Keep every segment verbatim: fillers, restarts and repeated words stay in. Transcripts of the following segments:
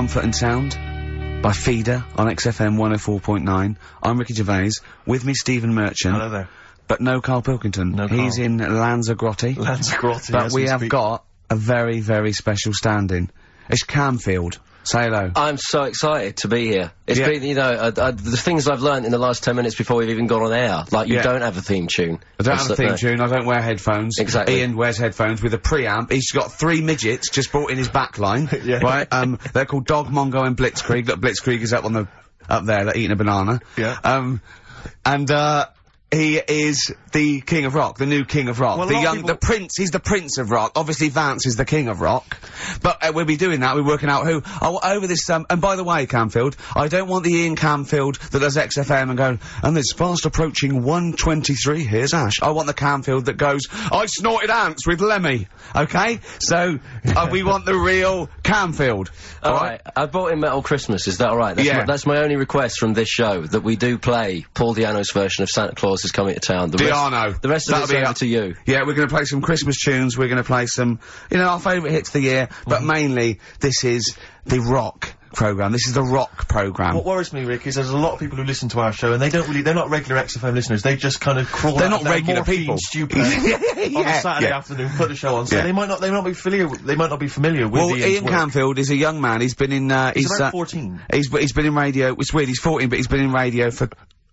Comfort and Sound by Feeder on X F M one oh four point nine. I'm Ricky Gervais. With me, Stephen Merchant. Hello there. But no Carl Pilkington. No He's Carl. in Lanzagrotte. Lanzagrotte, But as we we have speak. got a very, very special stand-in. It's Camfield. Say hello. I'm so excited to be here. It's Yeah. been, you know, uh, uh, the things I've learned in the last ten minutes before we've even gone on air. Like, you Yeah. don't have a theme tune. I don't That's have a the- theme no. tune, I don't wear headphones. Exactly. Ian wears headphones with a preamp. He's got three midgets just brought in his backline. Yeah. Right? Um, they're called Dog, Mongo and Blitzkrieg. Look, Blitzkrieg is up on the, up there, they're eating a banana. Yeah. Um, and, uh, he is the king of rock, the new king of rock. Well, a the lot of young, people- the prince, he's the prince of rock. Obviously Vance is the king of rock. But uh, we'll be doing that, we're working out who. Oh, over this, um, and by the way, Camfield, I don't want the Ian Camfield that does X F M and going, and it's fast approaching one twenty-three, here's Ash. I want the Camfield that goes, I snorted ants with Lemmy. Okay? So, uh, we want the real Camfield. Alright, I brought in Metal Christmas, is that alright? That's, Yeah. my, that's my only request from this show, that we do play Paul Di'Anno's version of Santa Claus is Coming to Town. The rest- Di'Anno. The rest of That'll it's be over up- to you. Yeah, we're gonna play some Christmas tunes, we're gonna play some, you know, our favourite hits of the year, but Mm-hmm. mainly, this is the rock programme. This is the rock programme. What worries me, Rick, is there's a lot of people who listen to our show and they don't really, they're not regular X F M listeners, they just kind of crawl They're out not of their regular morphine people. stupid Yeah, on a Saturday yeah. afternoon, put the show on, so Yeah. they might not, they might not be familiar with, they might not be familiar with Well, Ian's Ian work. Camfield is a young man, he's been in, uh, He's he's, about uh, fourteen. He's, he's been in radio, it's weird, he's fourteen, but he's been in radio for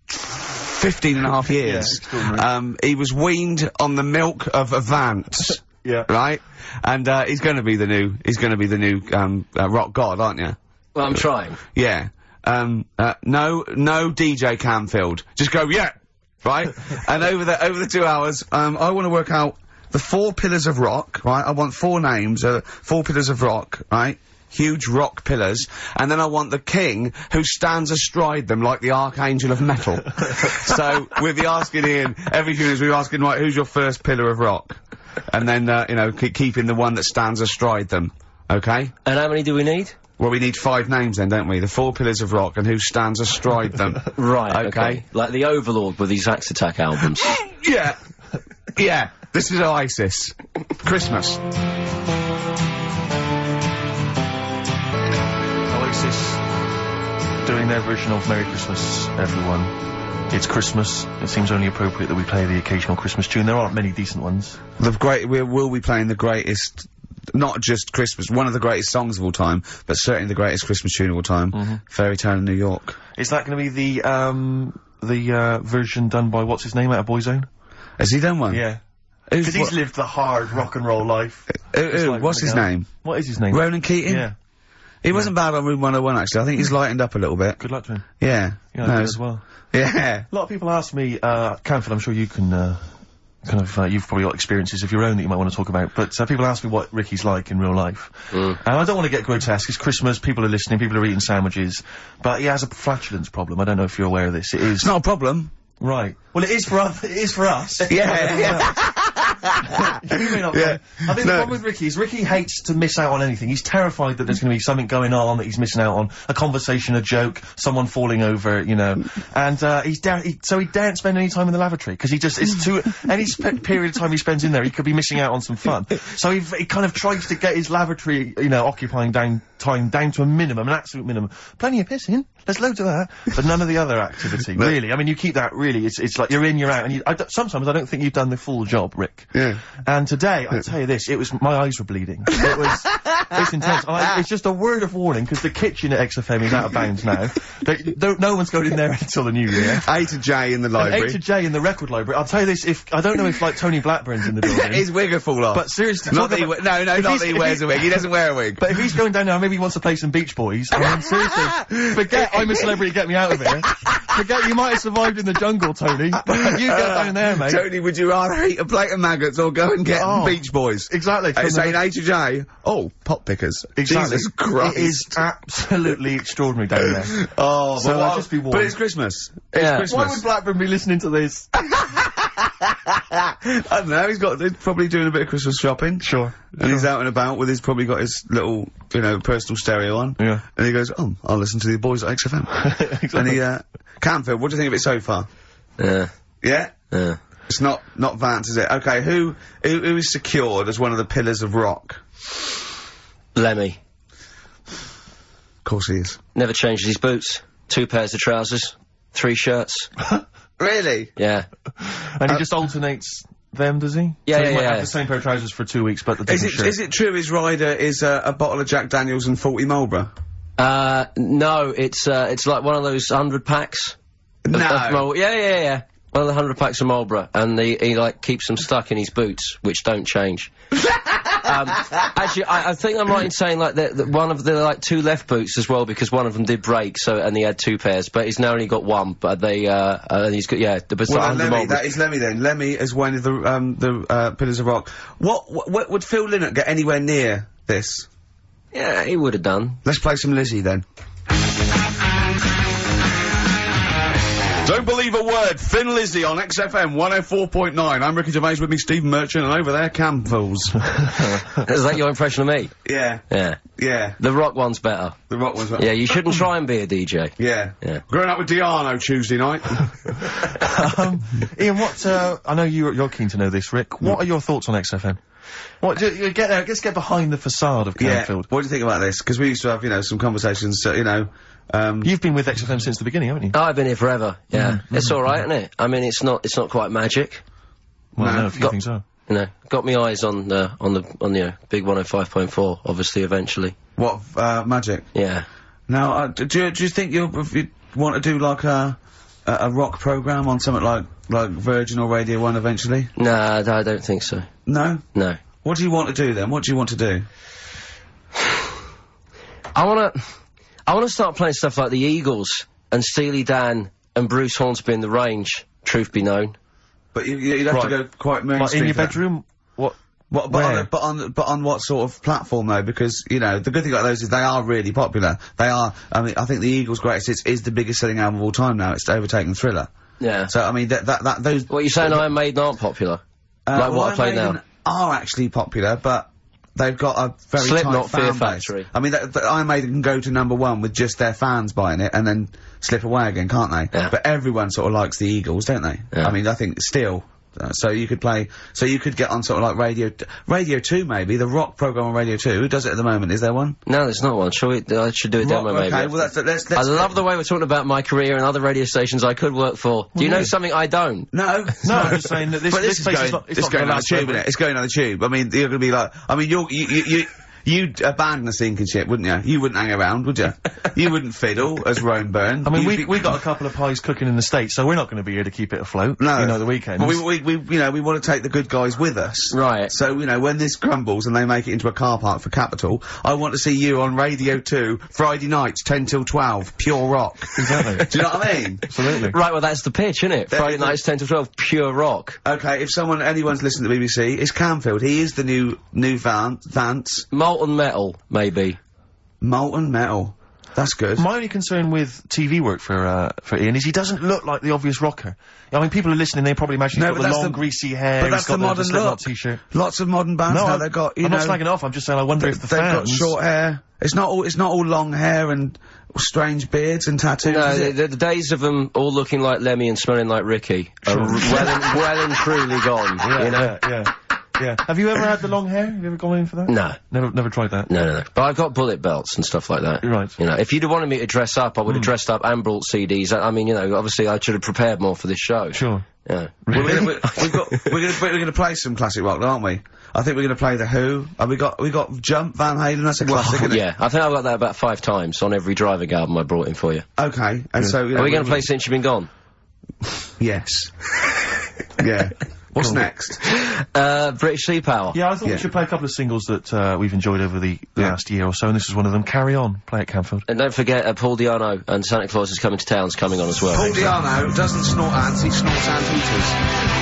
fifteen and a half years. extraordinary. um, he was weaned on the milk of a Vance. Yeah. Right? And, uh, he's gonna be the new, he's gonna be the new, um, uh, rock god, aren't you? Well, I'm trying. Yeah. Um, uh, no, no D J Camfield. Just go, yeah! Right? And over the, over the two hours, um, I want to work out the four pillars of rock, right? I want four names, uh, four pillars of rock, right? Huge rock pillars. And then I want the king who stands astride them like the archangel of metal. So, we'll be asking Ian, every few minutes we're asking, right, who's your first pillar of rock? And then, uh, you know, keep keeping the one that stands astride them. Okay? And how many do we need? Well, we need five names then, don't we? The four pillars of rock and who stands astride them. Right, Okay. okay. Like the Overlord with these Axe Attack albums. Yeah. Yeah. This is Oasis. Christmas. Oasis doing their version of Merry Christmas, everyone. It's Christmas. It seems only appropriate that we play the occasional Christmas tune. There aren't many decent ones. The great, we will be playing the greatest, not just Christmas, one of the greatest songs of all time, but certainly the greatest Christmas tune of all time. Mm-hmm. Fairy Tale in New York. Is that going to be the, um, the, uh, version done by, what's his name, out of Boyzone? Has he done one? Yeah. Who's, Because he's what, lived the hard rock and roll life. who- Just who- like what's his Miguel. name? What is his name? Ronan Keating? Yeah. He wasn't bad on Room one oh one, actually. I think he's lightened up a little bit. Good luck to him. Yeah. Yeah, No, I did it's- as well. Yeah. A lot of people ask me, uh, Camfield, I'm sure you can, uh, kind of, uh, you've probably got experiences of your own that you might want to talk about, but, uh, people ask me what Ricky's like in real life. Mm. And I don't want to get grotesque, it's Christmas, people are listening, people are eating sandwiches, but he has a flatulence problem, I don't know if you're aware of this, it is... It's not a problem. Right. Well, it is for us, it is for us. Yeah, yeah. You may not Yeah. know. I think the No. problem with Ricky is Ricky hates to miss out on anything. He's terrified that there's going to be something going on that he's missing out on. A conversation, a joke, someone falling over, you know. And, uh, he's da- he, so he daren't spend any time in the lavatory, because he just, it's too, any sp- period of time he spends in there, he could be missing out on some fun. So he, he kind of tries to get his lavatory, you know, occupying down, time down to a minimum, an absolute minimum. Plenty of pissing. There's loads of that. But none of the other activity, really. I mean, you keep that, really, it's, it's like you're in, you're out, and you, I don't- sometimes I don't think you've done the full job, Rick. Yeah. And today, I'll tell you this, it was, my eyes were bleeding. It was, it's intense. And I, it's just a word of warning, because the kitchen at X F M is out of bounds now. They, don't, no one's going in there until the new year. A to J in the And library. A to J in the record library. I'll tell you this, if, I don't know if, like, Tony Blackburn's in the building. His wig will fall off. But seriously, not talk that he, about- we- no, no, if not he's- that he if wears he- a wig. He doesn't wear a wig. But if he's going down now, maybe he wants to play some Beach Boys. I mean, seriously, forget I'm a Celebrity, get me out of here. Forget you might have survived in the jungle, Tony. But you get down there, mate. Tony, would you rather eat a plate of maggots or go and get Oh. Beach Boys? Exactly. Uh, from saying the- A to J. Oh, pot pickers. Exactly. Jesus Christ. It is absolutely extraordinary down there. Oh, So but, I'll what- just be warned. but it's Christmas. It's Yeah. Christmas. Why would Blackburn be listening to this? I don't know, he's got, he's probably doing a bit of Christmas shopping. Sure. And he's out and about with his, probably got his little, you know, personal stereo on. Yeah. And he goes, oh, I'll listen to the boys at X F M. Exactly. And he, uh, Camfield, what do you think of it so far? Yeah. Yeah? Yeah. It's not, not Vance, is it? Okay, who, who, who is secured as one of the pillars of rock? Lemmy. course he is. Never changes his boots. Two pairs of trousers. Three shirts. Really? Yeah. And he just alternates them, does he? Yeah, so yeah, he might yeah. have the same pair of trousers for two weeks, but the Is different it, shirt. is it true his rider is uh, a bottle of Jack Daniels and forty Marlboro? Uh, no, it's, uh, it's like one of those hundred packs. of- No. of Marl- yeah, yeah, yeah. One of the hundred packs of Marlboro, and he, he like keeps them stuck in his boots, which don't change. um, actually, I, I think I'm right in saying like that, that one of the like two left boots as well, because one of them did break, so and he had two pairs, but he's now only got one. But they, uh, uh and he's got yeah, the Well, under Lemmy, Marlboro. that is Lemmy then. Lemmy is one of the, um, the, uh, Pillars of Rock. What, what, what would Phil Lynott get anywhere near this? Yeah, he would have done. Let's play some Lizzie then. Don't believe a word. Thin Lizzy on X F M one oh four point nine. I'm Ricky Gervais, with me Stephen Merchant, and over there, Cam Fools. Is that your impression of me? Yeah. Yeah. Yeah. The rock one's better. The rock one's. Yeah, you shouldn't try and be a D J. Yeah. Yeah. Growing up with Diano Tuesday night. um, Ian, what, uh, I know you're, you're keen to know this, Rick. What are your thoughts on X F M? What, do you get there, let's get behind the facade of Yeah. Canfield. What do you think about this? Because we used to have, you know, some conversations, uh, you know, um... You've been with X F M since the beginning, haven't you? Oh, I've been here forever. Yeah. Mm, It's alright, isn't it? I mean, it's not, it's not quite magic. Well, No. no, a few Got- things are. You know, got me eyes on the, on the, on the, uh, big one oh five point four, obviously, eventually. What, uh, magic? Yeah. Now, uh, do, do you, do you think you'll, if you want to do, like, a, a, a rock programme on something like, like Virgin or Radio one eventually? Nah, I don't think so. No? No. What do you want to do then? What do you want to do? I wanna, I wanna start playing stuff like the Eagles and Steely Dan and Bruce Hornsby in the Range, truth be known. But you, you'd have to Right. go quite Like, mainstream. in your for that. bedroom? What? What, but, Where? on, but on but on what sort of platform though? Because you know the good thing about those is they are really popular. They are. I mean, I think the Eagles' Greatest Hits is the biggest selling album of all time now. It's overtaken Thriller. Yeah. So I mean that that, that those. What, you saying Iron Maiden aren't popular? uh, like well, what I play Iron now? Maiden are actually popular, but they've got a very Slipknot, tight fan Fear base. Factory. I mean, that, that Iron Maiden can go to number one with just their fans buying it, and then slip away again, can't they? Yeah. But everyone sort of likes the Eagles, don't they? Yeah. I mean, I think still. Uh, so you could play, so you could get on sort of like Radio, t- Radio two maybe, the rock programme on Radio two. Who does it at the moment? Is there one? No, there's not one. Shall we, I should do a demo, Rock- maybe. okay, well that's, let's, let's. I love the way we're talking about my career and other radio stations I could work for. Do you know yeah. something I don't? No. No, I'm just saying that this, But this, this, is place going, is not, it's this not going gonna on the last tube, forever. innit? It's going on the tube. I mean, you're gonna be like, I mean, you're, you, you, you, you'd abandon the sinking ship, wouldn't you? You wouldn't hang around, would you? You wouldn't fiddle, as Rome Byrne. I mean, You'd we be- we got a couple of pies cooking in the States, so we're not going to be here to keep it afloat. No. You know, the weekends. But we, we, we, you know, we want to take the good guys with us. Right. So, you know, when this crumbles and they make it into a car park for Capital, I want to see you on Radio two, Friday nights, ten till twelve, pure rock. Exactly. Do you know what I mean? Absolutely. Right, well, that's the pitch, isn't it? That Friday is the- nights, ten to twelve, pure rock. Okay, if someone, anyone's listening to the B B C, it's Camfield. He is the new, new Van, Vance. Molten metal, maybe. Molten Metal. That's good. My only concern with T V work for uh, for Ian is he doesn't look like the obvious rocker. I mean, people are listening; they probably imagine he's No, got but the that's long, the- greasy hair. but he's that's got the modern Slipknot look. T-shirt. Lots of modern bands now, I'm- they've got, you I'm know... not slagging off. I'm just saying I wonder if the they've fans. got short hair. It's not all, it's not all long hair and strange beards and tattoos, No, is the, it? the, the days of them all looking like Lemmy and smelling like Ricky are Sure. well, and, well and truly gone, Yeah, you know? yeah, yeah, yeah. Have you ever had the long hair? Have you ever gone in for that? No. Never, never tried that. No, no, no. But I've got bullet belts and stuff like that. Right. You know, if you'd have wanted me to dress up, I would have dressed up and brought C Ds. I, I mean, you know, obviously I should have prepared more for this show. Sure. Yeah. Well, we're, we're, we've got, we're gonna, we're gonna play some classic rock, aren't we? I think we're gonna play The Who. Have we got, we got Jump, Van Halen, that's a classic, isn't it? Yeah, I think I've got that about five times on every driving album I brought in for you. Okay, and so, you know... Are we going to play Since You've Been Gone? Yes. Yeah. What's next? Uh, British Sea Power. Yeah, I thought Yeah. we should play a couple of singles that uh, we've enjoyed over the Yeah. last year or so, and this is one of them. Carry On. Play at Camfield. And don't forget, uh, Paul Diano and Santa Claus is Coming to Town's coming on as well. Paul Diano doesn't snort ants, he snorts anteaters.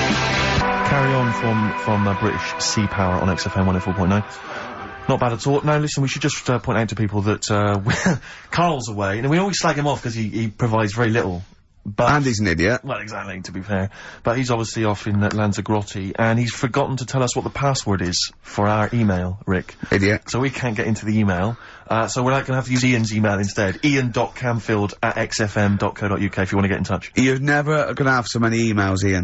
Carry On from from uh, British Sea Power on X F M one oh four point nine. Not bad at all. Now, listen, we should just uh, point out to people that uh, Carl's away, and we always slag him off because he, he provides very little. But And he's an idiot. well, exactly, to be fair. But he's obviously off in uh, Lanzagrotte, and he's forgotten to tell us what the password is for our email, Rick. Idiot. So we can't get into the email. Uh, so we're not going to have to use Ian's email instead. ian dot camfield at x f m dot co dot u k if you want to get in touch. You're never gonna have so many emails, Ian.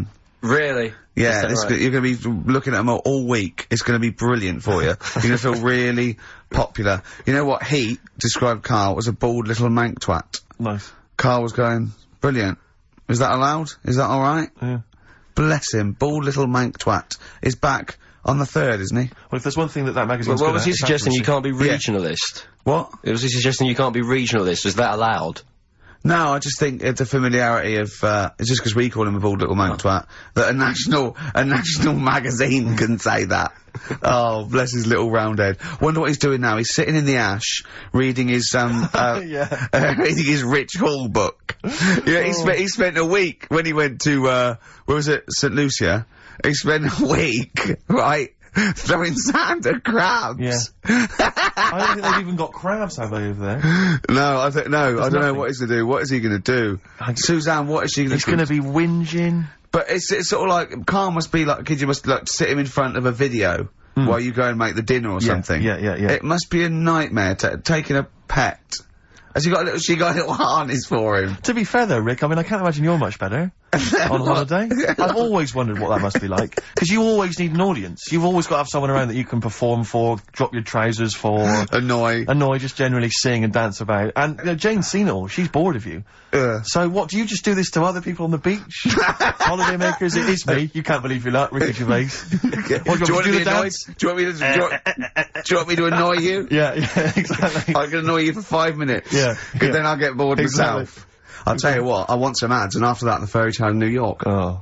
Really? Yeah, Is that this, right? you're going to be looking at them all, all week. It's going to be brilliant for you. You're going to feel really popular. You know what Heat described Carl as a bald little mank twat. Nice. Carl was going, brilliant. Is that allowed? Is that alright? Yeah. Bless him. Bald little mank twat is back on the third, isn't he? Well, if there's one thing that that magazine's Well, what good was at, he it's suggesting? You accuracy. can't be Yeah. regionalist. What? Was he suggesting you can't be regionalist? Was that allowed? No, I just think it's a familiarity of, uh, it's just because we call him a bald little mank twat, that a national, a national magazine can say that. Oh, bless his little round head. Wonder what he's doing now. He's sitting in the ash, reading his, um, uh, Yeah. uh, reading his Rich Hall book. Yeah, he spent, he spent a week when he went to, uh, where was it, Saint Lucia? He spent a week, right, throwing sand at crabs. Yeah. I don't think they've even got crabs, have they, over there? No, I don't know. I don't know nothing. what he's gonna do. What is he gonna do? Suzanne, what is she gonna He's do? gonna be whinging. But it's, it's sort of like, Carl must be like, kid, you must like sit him in front of a video while you go and make the dinner or Yeah, something. yeah, yeah, yeah. It must be a nightmare t taking a pet. Has she got a little, she got a little harness for him? To be fair though, Rick, I mean, I can't imagine you're much better on holiday. I've always wondered what that must be like. Because you always need an audience. You've always got to have someone around that you can perform for, drop your trousers for, Annoy. annoy, just generally sing and dance about. And, you know, Jane's seen it all. She's bored of you. Uh, So what, do you just do this to other people on the beach? Holiday makers, it is me. You can't believe your luck, Ricky Gervais. What, do you want to do be the annoyed? dance? Do you want me to, do you want, do you want me to annoy you? Yeah, yeah, exactly. I can annoy you for five minutes. Yeah, Because yeah. then I'll get bored Exactly. myself. I'll tell you what, I want some ads, and after that, the Fairy Tale in New York. Oh.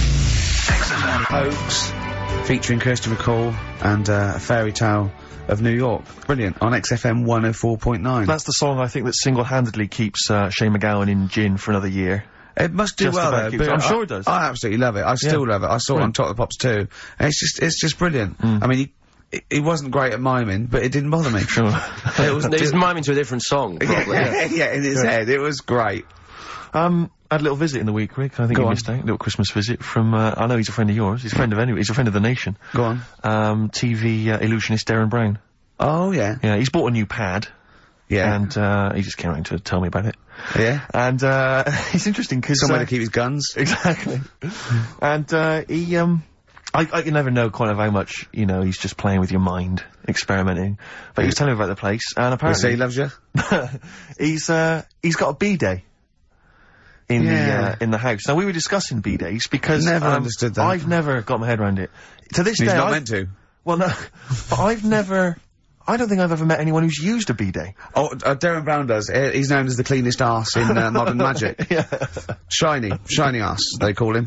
Hoax, featuring Kirsty McCall and uh, a Fairy Tale of New York. Brilliant, on X F M one oh four point nine. That's the song I think that single-handedly keeps uh, Shane McGowan in gin for another year. It must do Just well, about though. keeps- but I'm I- sure it does. I absolutely love it. I still Yeah. love it. I saw it on Top of the Pops too. And it's just, it's just brilliant. I mean, he, he, he wasn't great at miming, but it didn't bother me. Sure. It was, He's miming to a different song, probably. yeah, yeah, in his head. It was great. Um, I had a little visit in the week, Rick. I think Go you on. missed out. A little Christmas visit from, uh, I know he's a friend of yours. He's a friend of any, he's a friend of the nation. Go on. Um, T V uh, illusionist Darren Brown. Oh, yeah. Yeah, he's bought a new pad. Yeah. And, uh, he just came around to tell me about it. yeah. And, uh, it's interesting because, Somewhere uh, to keep his guns. exactly. And, uh, he, um, I, I can never know kind of how much, you know, he's just playing with your mind, experimenting. But he was telling me about the place, and You apparently... say he loves you? he's, uh, he's got a B-day. In the, Yeah. uh, in the house. Now, we were discussing B-days because... Never um, understood that. I've never got my head around it. To this He's day, not I've- meant to. Well, no, but I've never... I don't think I've ever met anyone who's used a B-day. Oh, uh, Darren Brown does. Uh, he's known as the cleanest arse in uh, Modern Magic. Yeah. Shiny. Shiny arse, they call him.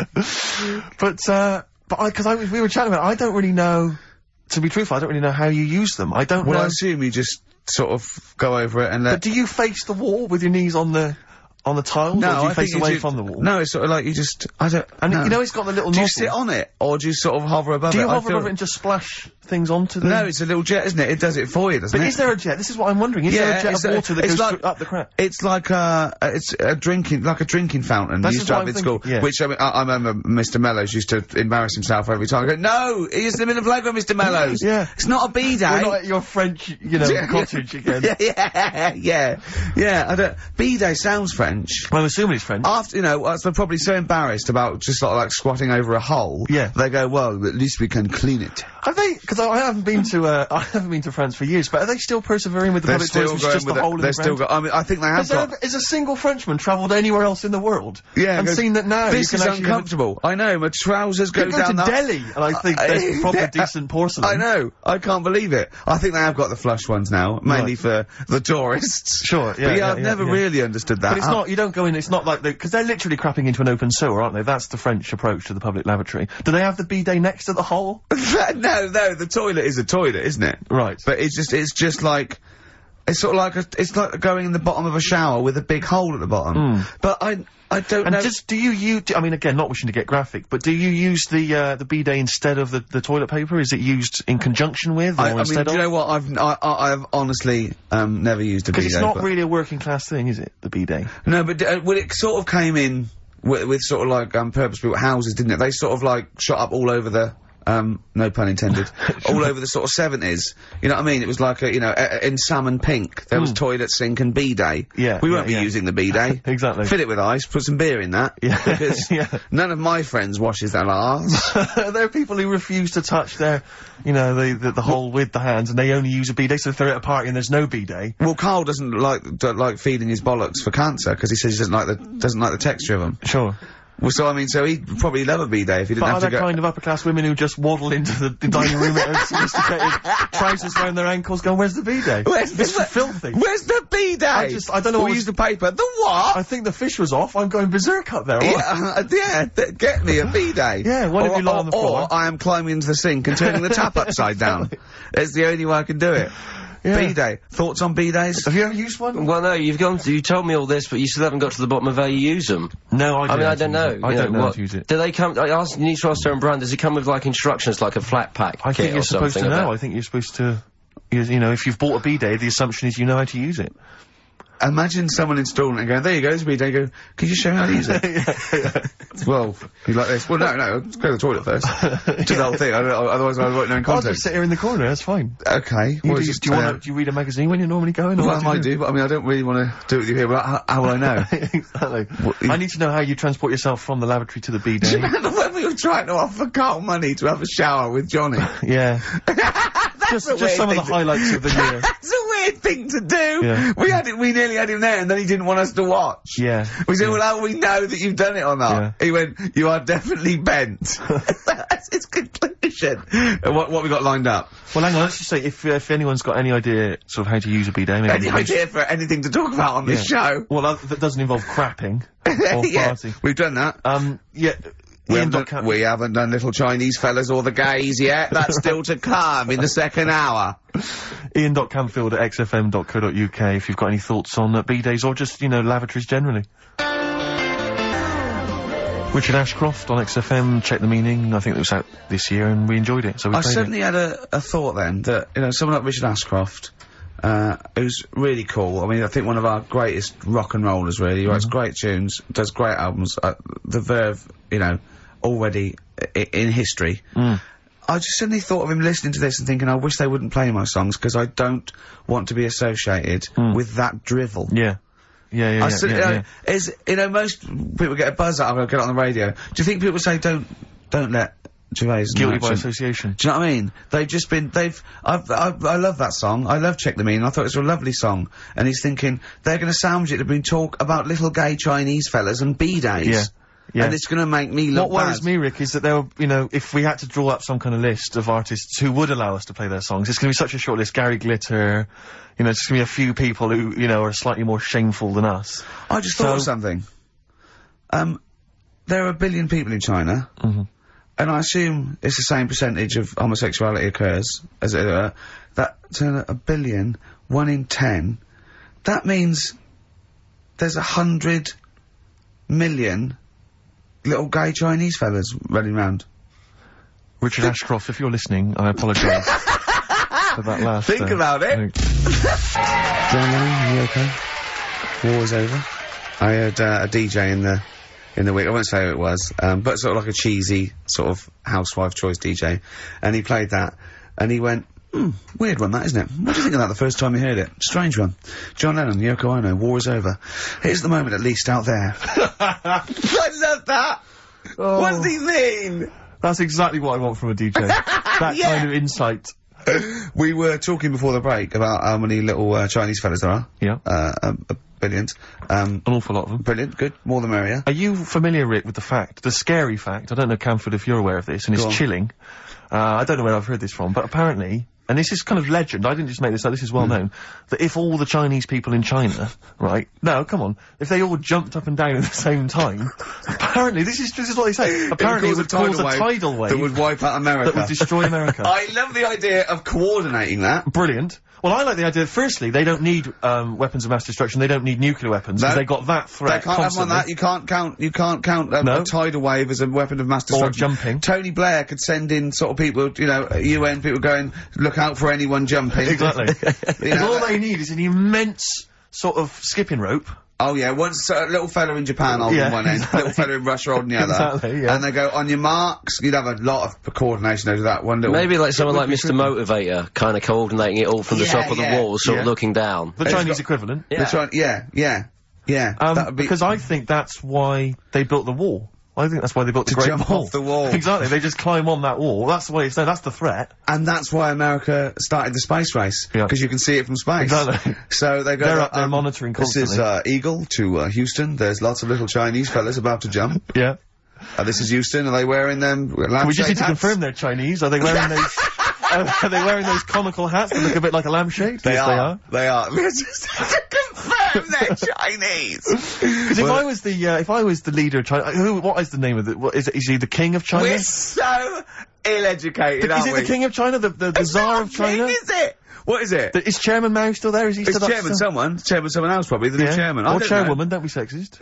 But, uh, but I, cause I, was- we were chatting about it, I don't really know, to be truthful, I don't really know how you use them. I don't Well, I know. assume you just sort of go over it and let... But do you face the wall with your knees on the, on the tiles? or do you I face think away you from the wall? No, it's sort of like you just... I don't... And no. you know it's got the little Do you nozzle. sit on it, or do you sort of hover above Do it? you I hover feel- above it and just splash things onto them? No, it's a little jet, isn't it? It does it for you, doesn't But it? is there a jet? This is what I'm wondering. Is there a jet it's of a- water that it's goes like, through- up the crap? It's like a, it's a drinking, like a drinking fountain. That's you used just to what have I'm at school, thinking, yeah. which I, mean, I, I remember Mister Mellows used to embarrass himself every time. I go, no, he's in the middle of the playground, Mister Mellows. Yeah. It's not a B-day. We're not at your French, you know, cottage again. yeah, yeah, yeah, yeah. I don't. B-day sounds French. I'm assuming it's French. After, you know, they're probably so embarrassed about just sort of like squatting over a hole. Yeah. They go, well, at least we can clean it. Have they? Because I, I haven't been to, uh, I haven't been to France for years. But are they still persevering with the They're public still toilets, which is going just with the it. hole in They're the still ground? go- I mean, I think they have Has, there, got. ever- has a single Frenchman travelled anywhere else in the world? Yeah, and go, seen that now? This you is can actually uncomfortable. I know. My trousers go Have, you down go to the. Delhi, and I think there's proper Yeah. decent porcelain. I know. I can't believe it. I think they have got the flush ones now, mainly for the tourists. Sure, yeah, But yeah, yeah, I've yeah, never yeah. really understood that. But it's I- not, you don't go in, it's not like they, because they're literally crapping into an open sewer, aren't they? That's the French approach to the public lavatory. Do they have the bidet next to the hole? no, no. The toilet is a toilet, isn't it? Right. But it's just, it's just like. It's sort of like a, it's like going in the bottom of a shower with a big hole at the bottom. But I, I don't And know. just, do you use, I mean, again, not wishing to get graphic, but do you use the, uh, the bidet instead of the, the toilet paper? Is it used in conjunction with, or I, I mean, instead do you of? know what? I've, I, I, I've honestly, um, never used a Because bidet. it's not but- really a working class thing, is it, the bidet? No, but uh, well, it sort of came in with, with sort of like um, purpose-built houses, didn't it? They sort of like shot up all over the um, no pun intended, all over the sort of seventies. You know what I mean? It was like a, you know, a, a, in salmon pink, there was toilet sink and B-day. Yeah, We yeah, won't be yeah. using the B-day. Exactly. Fill it with ice, put some beer in that. Yeah. Because Yeah. none of my friends washes their arse. There are people who refuse to touch their, you know, the, the, the hole with the hands, and they only use a B-day, so if they're at a party and there's no B-day. Well, Carl doesn't like, don't like feeding his bollocks for cancer, because he says he doesn't like the, doesn't like the texture of them. Sure. Well, so I mean, so he'd probably love a B-day if he didn't But are have to there go. kind of upper-class women who just waddle into the, the dining room in their sophisticated trousers around their ankles going, where's the B-day? Where's the- It's filthy. Where's the B-day? I just- I don't know We what was- use the paper. The what? I think the fish was off. I'm going berserk up there. What? Yeah, uh, yeah, th- get me a B-day. Yeah, one of or, you lie or, on the floor. Or I am climbing into the sink and turning the tap upside down. It's the only way I can do it. Yeah. B-day. Thoughts on B-days? Have you ever used one? Well, no, you've gone. To, you told me all this, but you still haven't got to the bottom of how you use them. No, I I don't. mean, I don't know. I you don't know what- how to use it. Do they come? I asked. You need to ask Darren Brand. Does it come with like instructions, like a flat pack I kit think or you're supposed to something? know. about- I think you're supposed to. You, you know, if you've bought a B-day, the assumption is you know how to use it. Imagine someone installing it and going, there you go, there's a B-day. Go, can you show me how to use it? Well, you like this? Well, no, no, let's go to the toilet first. Do the whole thing, I don't, otherwise I won't know in I'll context. just sit here in the corner. That's fine. Okay. You well, do, it's just, do you uh, want to? Do you read a magazine when you're normally going? or Well, what I you might do, but I mean, I don't really want to do it with you here, but how, how will I know? Exactly. What, you- I need to know how you transport yourself from the lavatory to the Do you B-day. remember when we were trying to offer Carl money to have a shower with Johnny? Yeah. That's Just, a just weird some of the thing to- highlights of the year. That's a weird thing to do. Yeah. We had it, we nearly had him there, and then he didn't want us to watch. Yeah. We said, Yeah. well, how will we know that you've done it or not? Yeah. He went, you are definitely bent. That's his conclusion. And what, what we got lined up? Well, hang on. Let's just say if uh, if anyone's got any idea sort of how to use a B-day, maybe Any idea for anything to talk about on this Yeah. show? Well, that, that doesn't involve crapping or yeah, farting. we've done that. Um. Yeah. We Ian haven't, done, we haven't done little Chinese fellas or the gays yet. That's still to come in the second hour. Ian dot Camfield at x f m dot co dot u k if you've got any thoughts on uh, B-days or just, you know, lavatories generally. Richard Ashcroft on X F M, Check the Meaning. I think it was out this year and we enjoyed it, so we I played suddenly had a, a thought then that, you know, someone like Richard Ashcroft, uh, who's really cool. I mean, I think one of our greatest rock and rollers, really. He writes great tunes, does great albums. Uh, the Verve, you know, already I in history. Mm. I just suddenly thought of him listening to this and thinking, I wish they wouldn't play my songs because I don't want to be associated with that drivel. it. Yeah. Yeah, yeah, I yeah, still, yeah, you know, yeah. is, you know, most people get a buzz out of it, get it on the radio. Do you think people say, don't, don't let Gervais and Guilty by Merchant- association. Do you know what I mean? They've just been, they've, I've, I've, I love that song. I love Check the Meaning. I thought it was a lovely song. And he's thinking, they're gonna sandwich it to been talk about little gay Chinese fellas and B-days. Yeah. Yeah. And it's gonna make me look What worries bad. me, Rick, is that there were, you know, if we had to draw up some kind of list of artists who would allow us to play their songs, it's gonna be such a short list. Gary Glitter, you know, it's gonna be a few people who, you know, are slightly more shameful than us. I just thought of So- something. Um, there are a billion people in China. Mhm. And I assume it's the same percentage of homosexuality occurs as it were. That to a billion, one in ten. That means there's a hundred million little gay Chinese fellas running around. Richard Ashcroft, if you're listening, I apologise for that last. Think uh, about it. thing. John Lennon, are you okay? War's over. I heard uh, a D J in the in the week. I won't say who it was, um, but sort of like a cheesy sort of housewife choice D J, and he played that, and he went, hmm, weird one that, isn't it? What do you think of that the first time you heard it? Strange one. John Lennon, Yoko Ono, war is over. Here's the moment at least out there. I love that! Oh. What does he mean? That's exactly what I want from a D J. That Yeah. kind of insight. We were talking before the break about how many little uh, Chinese fellas there are. Yeah. Uh, um, uh, billions. Um, An awful lot of them. brilliant, good, more the merrier. Are you familiar, Rick, with the fact, the scary fact, I don't know, Camford, if you're aware of this, and Go it's on. chilling, uh, I don't know where I've heard this from, but apparently, and this is kind of legend, I didn't just make this up, this is well Hmm. known, that if all the Chinese people in China, right, no, come on, if they all jumped up and down at the same time, apparently, this is, this is what they say, apparently it would cause a tidal wave that would wipe out America. that would destroy America. I love the idea of coordinating that. Brilliant. Well, I like the idea, firstly, they don't need, um, weapons of mass destruction, they don't need nuclear weapons, because No. they got that They threat can't have one constantly. that. You can't count. You can't count um, No. a tidal wave as a weapon of mass Or destruction. jumping. Tony Blair could send in sort of people, you know, U N people going, look out for anyone jumping. Exactly. You Because know, all that- they need is an immense sort of skipping rope, Oh yeah, once a little fella in Japan holding Yeah, one end, exactly. little fella in Russia holding the other. Exactly, yeah. And they go, on your marks, you'd have a lot of coordination over that one little... Maybe like someone would like be Mister tricky. Motivator, kind of coordinating it all from the Yeah, top of the yeah, wall, sort of yeah. looking down. The It's Chinese got- equivalent. Yeah. That's right, yeah, yeah, yeah. Um, that would be... because I think that's why they built the wall. I think that's why they built the To Great jump Wall. off the wall. Exactly. They just climb on that wall. That's the way it's done. That's the threat. And that's why America started the space race. Yeah. Because you can see it from space. Exactly. So they go... They're up there um, monitoring This is, constantly. uh, Eagle to, uh, Houston. There's lots of little Chinese fellas about to jump. Yeah. Uh, this is Houston. Are they wearing them lampshade We just need to hats? confirm they're Chinese. Are they wearing those? uh, are they wearing those conical hats that look a bit like a lampshade? They Yes, are. They are. We just have to confirm they're Chinese. Because if I was the uh, if I was the leader of China, who? What is the name of the? What, is it? Is he the king of China? We're so ill-educated, is aren't he we? the king of China? The the, the It's czar not of China? King, is it? What is it? The- is Chairman Mao still there? Is he It's still up chairman still? someone. Chairman someone else probably. The Yeah. new chairman. I Or don't chairwoman? Don't be sexist.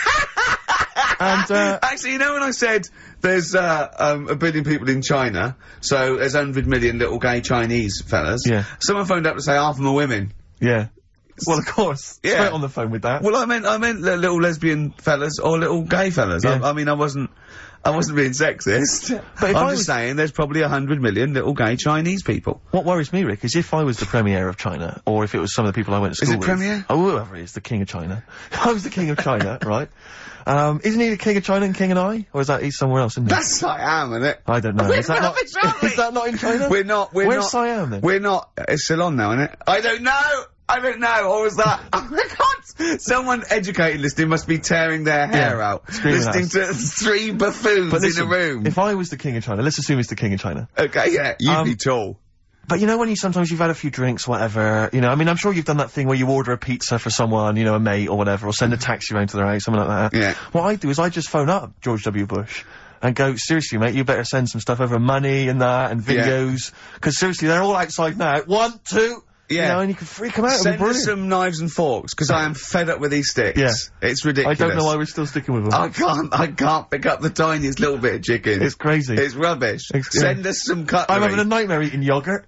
and uh, know. Actually, you know when I said there's uh, um, a billion people in China, so there's one hundred million little gay Chinese fellas. Yeah. Someone phoned up to say half of them are women. yeah. Well, of course. Yeah. Straight on the phone with that. Well, I meant I meant li- little lesbian fellas or little gay fellas. Yeah. I, I mean, I wasn't. I wasn't being sexist. But if I'm I just was- saying there's probably a hundred million little gay Chinese people. What worries me, Rick, is if I was the premier of China, or if it was some of the people I went to Is school it with. premier? Oh, whoever is the king of China. If I was the king of China, right? Um, isn't he the king of China and king and I? Or is that he's somewhere else, isn't he? That's Siam, isn't it? I don't know. We're Is that not, rubbish, aren't we? is that not in China? We're not. We're Where's not. Siam then? We're not. It's still on now, isn't it? I don't know. I don't know. Or was that? I can't. Someone educated listening must be tearing their hair Yeah, out, screaming at listening to three buffoons But listen, in a room. if I was the king of China, let's assume he's the king of China. Okay, yeah, you'd Um, be tall. But you know when you sometimes you've had a few drinks, whatever, you know, I mean, I'm sure you've done that thing where you order a pizza for someone, you know, a mate or whatever, or send a taxi around to their house, something like that. Yeah. What I do is I just phone up George W. Bush and go, seriously, mate, you better send some stuff over, money and that, and Yeah. videos, because seriously, they're all outside now. One, two, Yeah. you know, and you can freak them out. It'll be Send us brilliant. some knives and forks because I am fed up with these sticks. Yeah. It's I ridiculous. don't know why we're still sticking with them. I can't. I can't pick up the tiniest little bit of chicken. It's crazy. It's rubbish. It's- yeah. Send us some cutlery. I'm having a nightmare eating yogurt.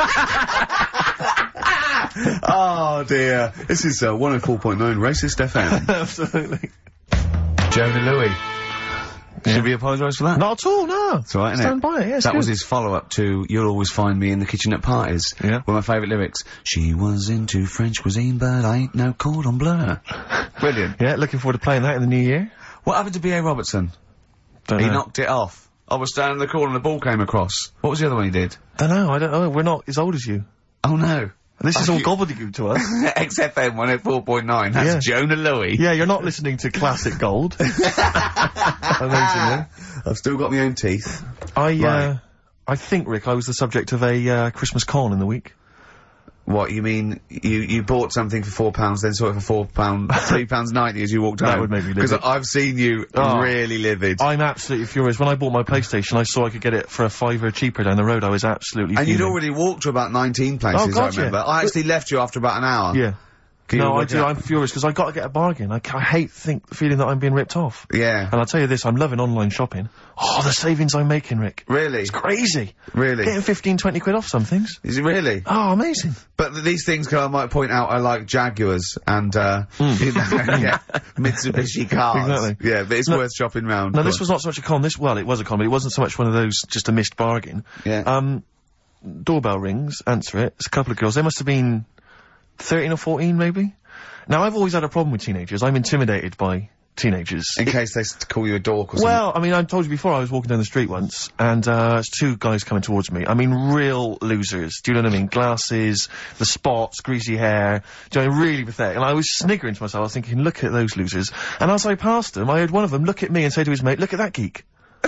Oh dear. This is uh, one oh four point nine Racist F M. Absolutely. Jonah Louis. Should we apologise for that? Not at all, no. That's all right, innit? Stand by it, yeah, it's That was good. his follow-up to You'll Always Find Me in the Kitchen at Parties. Yeah. One of my favourite lyrics. She was into French cuisine, but I ain't no cordon bleu. Brilliant. Yeah, looking forward to playing that in the new year. What happened to B A Robertson? Don't He know. knocked it off. I was standing in the corner and the ball came across. What was the other one he did? Don't know, I don't know. We're not as old as you. Oh no. This is Oh, all you- gobbledygook to us. X F M one oh four point nine. That's Yeah. Jonah Louis. Yeah, you're not listening to classic gold. Amazingly. I've still got my own teeth. I, uh, Right. I think, Rick, I was the subject of a, uh, Christmas con in the week. What, you mean you, you bought something for four pounds, then saw it for four pound, three pounds ninety as you walked That home? would make me Because livid. I've seen you Oh. really livid. I'm absolutely furious. When I bought my PlayStation, I saw I could get it for a fiver cheaper down the road. I was absolutely And you'd fuming. already walked to about nineteen places, Oh, God, I remember. yeah. I actually left you after about an hour. Yeah. Can you No, I work do. out? I'm furious because I got to get a bargain. I, ca- I hate think feeling that I'm being ripped off. Yeah. And I'll tell you this, I'm loving online shopping. Oh, the savings I'm making, Rick. Really? It's crazy. Really? Getting fifteen, twenty quid off some things. Is it really? Oh, amazing. But th these things, I might point out, are like Jaguars and, uh, you know, yeah, Mitsubishi cars. Exactly. Yeah, but it's No- worth shopping round. No, Go this on. was not so much a con. This, well, it was a con, but it wasn't so much one of those, just a missed bargain. Yeah. Um, doorbell rings, answer it. It's a couple of girls. They must have been thirteen or fourteen, maybe. Now, I've always had a problem with teenagers. I'm intimidated by teenagers. In case they s call you a dork or something. Well, I mean, I told you before, I was walking down the street once, and, uh, there's two guys coming towards me. I mean, real losers. Do you know what I mean? Glasses, the spots, greasy hair. Do you know, really pathetic. And I was sniggering to myself, I was thinking, look at those losers. And as I passed them, I heard one of them look at me and say to his mate, look at that geek.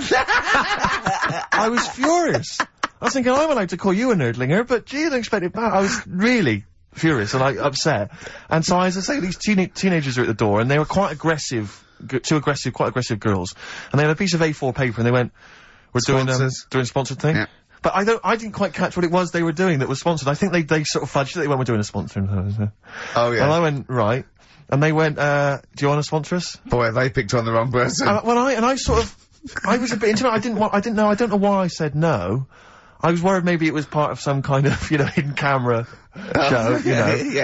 I was furious. I was thinking, I'm allowed to call you a nerdlinger, but gee, I didn't expect it back. I was really furious and like upset. And so, as I say, these teen teenagers are at the door, and they were quite aggressive, g two aggressive, quite aggressive girls. And they had a piece of A four paper, and they went, "We're doing um, Sponsors. doing a sponsored thing." Yeah. But I don't, I didn't quite catch what it was they were doing that was sponsored. I think they they sort of fudged it. They went, "We're doing a sponsor." Oh, yeah. And I went, right. And they went, uh, "Do you want to sponsor us?" Boy, have they picked on the wrong person. Uh, well, I and I sort of, I was a bit intimidated. I didn't want. I didn't know. I don't know why I said no. I was worried maybe it was part of some kind of, you know, hidden camera show, you know. yeah.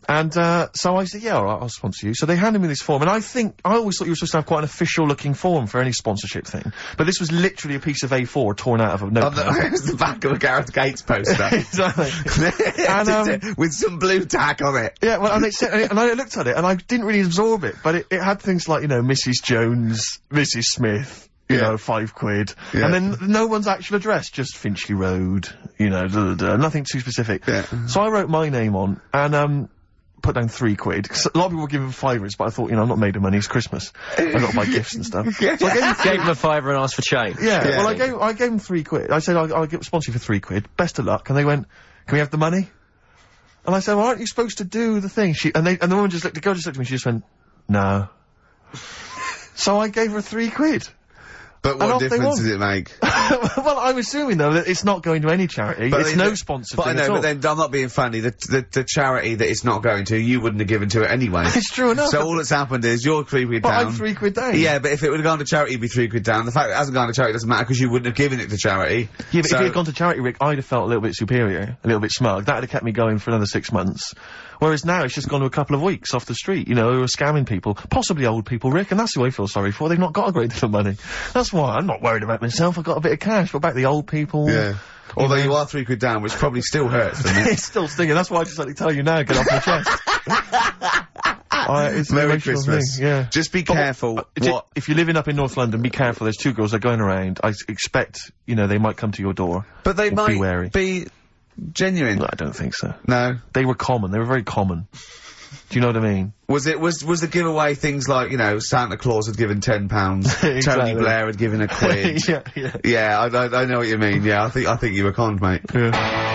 And, uh, so I said, yeah, all right, I'll sponsor you. So they handed me this form, and I think, I always thought you were supposed to have quite an official-looking form for any sponsorship thing. But this was literally a piece of A four torn out of a notepad. Oh, it was the back of a Gareth Gates poster. Exactly. and, um, um, with some blue tack on it. Yeah, well, and, it said, and I looked at it, and I didn't really absorb it, but it, it had things like, you know, Missus Jones, Missus Smith, you Yeah. know, five quid. Yeah. And then no one's actual address, just Finchley Road, you know, da, da, da, nothing too specific. Yeah. So I wrote my name on, and, um, put down three quid. 'Cause a lot of people were giving fivers, but I thought, you know, I'm not made of money, it's Christmas. I've got to buy gifts and stuff. Yeah. So I gave him Gave him a fiver and asked for change. Yeah, Yeah. well, I gave I gave them three quid. I said I'll, I'll get sponsor you for three quid. Best of luck. And they went, "Can we have the money?" And I said, "Well, aren't you supposed to do the thing?" She and they and the woman just looked. The girl just looked at me. She just went, "No." So I gave her three quid. But And what off they difference won. does it make? Well, I'm assuming though that it's not going to any charity. But it's they- no they- sponsor But thing I know, at all. but then I'm not being funny. The, the the charity that it's not going to, you wouldn't have given to it anyway. It's true enough. So all that's happened is you're three quid But down. I'm three quid down. Yeah, but if it would have gone to charity, it'd be three quid down. The fact that it hasn't gone to charity doesn't matter because you wouldn't have given it to charity. Yeah, but so, if it had gone to charity, Rick, I'd have felt a little bit superior, a little bit smug. That'd have kept me going for another six months. Whereas now it's just gone to a couple of weeks off the street, you know, who are scamming people. Possibly old people, Rick, and that's who I feel sorry for. They've not got a great deal of money. That's why I'm not worried about myself. I've got a bit of cash. What about the old people? Yeah. Although know. you are three quid down, which probably still hurts, doesn't it? It's still stinging. That's why I just like to tell you now, get off my chest. Uh, it's an Merry emotional Christmas. thing, yeah. Just be But what- careful. uh, j- what? If you're living up in North London, be careful. There's two girls that are going around. I s- expect, you know, they might come to your door. But they Be might wary. be genuine. No, I don't think so. No. They were common. They were very common. Do you know what I mean? Was it was was the giveaway things like, you know, Santa Claus had given ten pounds, Exactly. Tony Blair had given a quid. yeah, yeah. Yeah, I, I I know what you mean. Yeah, I think I think you were conned, mate. yeah.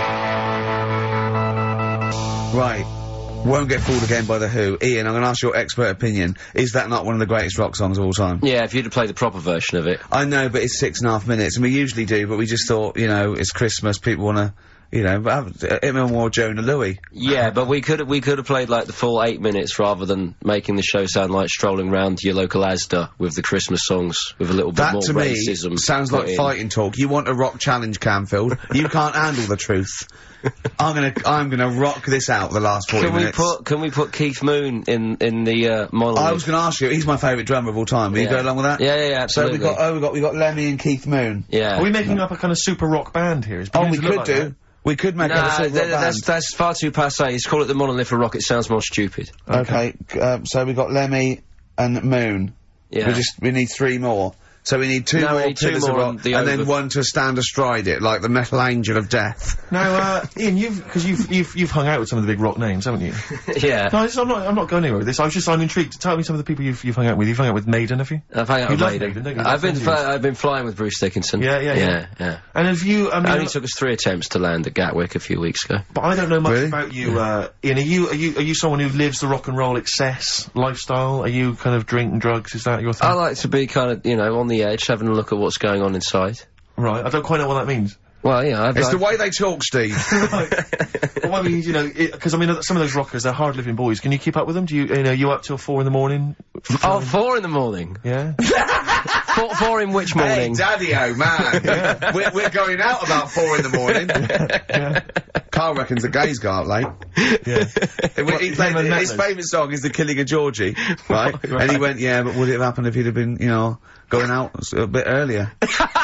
Right. Won't get fooled again by the Who. Ian, I'm going to ask your expert opinion. Is that not one of the greatest rock songs of all time? Yeah, if you'd have played the proper version of it. I know, but it's six and a half minutes, and we usually do, but we just thought, you know, it's Christmas, people want to, you know, have uh, him and more Jonah Louis. Yeah, but we could have we could have played like the full eight minutes rather than making the show sound like strolling round your local Asda with the Christmas songs with a little bit That more to me racism. sounds put like in. fighting talk. You want a rock challenge, Canfield. You can't handle the truth. I'm gonna, I'm gonna rock this out the last forty Can we minutes. put Can we put Keith Moon in in the uh, monolith? I was gonna ask you. He's my favourite drummer of all time. Will you Yeah. go along with that? Yeah, yeah, yeah, So we absolutely. got, oh, we got, we got Lemmy and Keith Moon. Yeah. Are we making up a kind of super rock band here? It's Oh, beginning we to look could like do. that. We could make up a Nah, sort of th- rock band. that's that's far too passé. Just call it the monolith of rock. It sounds more stupid. Okay, c- um, so we got Lemmy and Moon. Yeah. We just, we need three more. So we need two No, we more need two Pillars of more Rock, and the and then over- one to stand astride it, like the metal angel of death. Now, uh, Ian, you've, cause you've, you've, you've hung out with some of the big rock names, haven't you? yeah. No, it's- I'm not, I'm not going anywhere with this. I was just, I'm intrigued. Tell me some of the people you've, you've hung out with. You've hung out with Maiden, have you? I've hung out You with love Maiden. Maiden, don't you? I've been That's fly- I've been flying with Bruce Dickinson. Yeah, yeah, yeah. yeah, yeah. And have you, I mean, Only took us three attempts to land at Gatwick a few weeks ago. but I don't know much Really? about you, uh, Ian. Are you, are you, are you someone who lives the rock and roll excess lifestyle? Are you kind of drink and drugs? Is that your thing? I like to be kind of, you know, on the edge, having a look at what's going on inside. Right, I don't quite know what that means. Well, yeah, I've, It's the I've- way they talk, Steve. Well, I mean, you know, because I mean, some of those rockers, they're hard-living boys. Can you keep up with them? Do you, you know, you up till four in the morning? Oh, four in the morning. Yeah. Four, four in which Hey, morning? daddy-o, man. we're, we're going out about four in the morning. yeah. Carl reckons the gays go out late. Yeah. He him played, and his Metal. favourite song is The Killing of Georgie, right? And he went, yeah, but would it have happened if he'd have been, you know, going out s- a bit earlier?